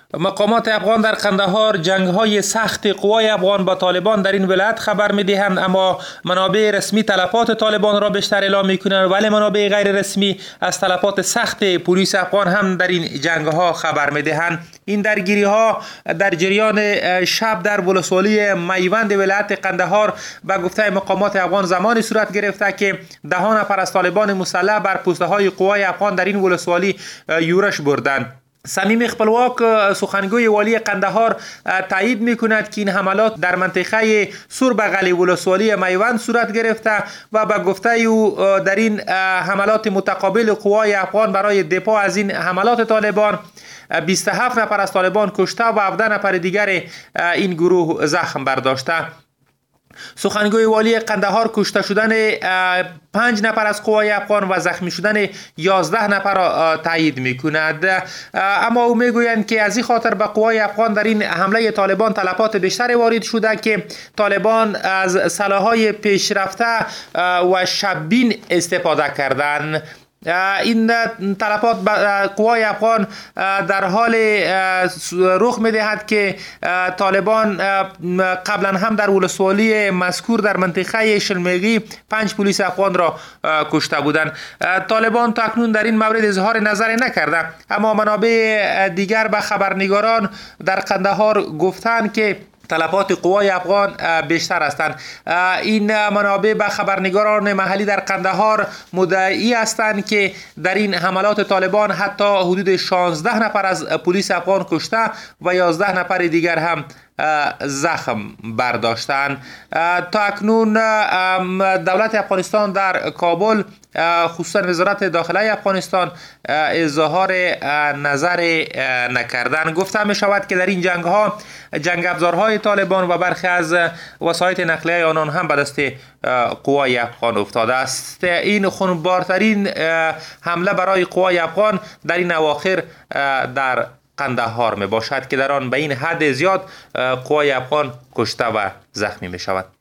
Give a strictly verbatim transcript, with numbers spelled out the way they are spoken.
مقامات افغان در قندهار جنگ‌های سخت قوای افغان با طالبان در این ولایت خبر می‌دهند، اما منابع رسمی تلفات طالبان را بیشتر اعلام می‌کنند، ولی منابع غیر رسمی از تلفات سخت پلیس افغان هم در این جنگ‌ها خبر می‌دهند. این درگیری‌ها در جریان شب در ولسوالی میوند ولایت قندهار به گفته مقامات افغان زمانی صورت گرفته که ده نفر از طالبان مسلح بر پوسته‌های قوای افغان در این ولسوالی یورش بردند. صمیم خپلواک سخنگوی والی قندهار تایید می‌کند که این حملات در منطقه سوربغل ولسوالی میوند صورت گرفته و به گفته او در این حملات متقابل قوای افغان برای دفاع از این حملات طالبان بیست و هفت نفر از طالبان کشته و هفده نفر دیگر این گروه زخم برداشته. سخنگوی والی قندهار کشته شدن پنج نفر از قوای افغان و زخمی شدن یازده نفر را تایید می‌کند، اما او میگویند که از این خاطر به قوای افغان در این حمله طالبان تلفات بیشتری وارد شده که طالبان از سلاح‌های پیشرفته و شبین استفاده کردند. این تلفات قوای افغان در حال رخ می‌دهد که طالبان قبلا هم در ولسوالی مذکور در منطقه شلمغی پنج پلیس افغان را کشته بودند. طالبان تا اکنون در این مورد اظهار نظر نکرده، اما منابع دیگر به خبرنگاران در قندهار گفتند که تلفات قوای افغان بیشتر هستند. این منابع به خبرنگاران محلی در قندهار مدعی هستند که در این حملات طالبان حتی حدود شانزده نفر از پلیس افغان کشته و یازده نفر دیگر هم زخم برداشتند. تا اکنون دولت افغانستان در کابل خصوصا وزارت داخله افغانستان اظهار نظر نکردن. گفته می شود که در این جنگ ها جنگ افزارهای طالبان و برخی از وسایط نقلیه آنان هم به دست قوای افغان افتاده است. این خونبارترین حمله برای قوای افغان در این اواخر در قندهار می باشد که در آن به این حد زیاد قوای افغان کشته و زخمی می شود.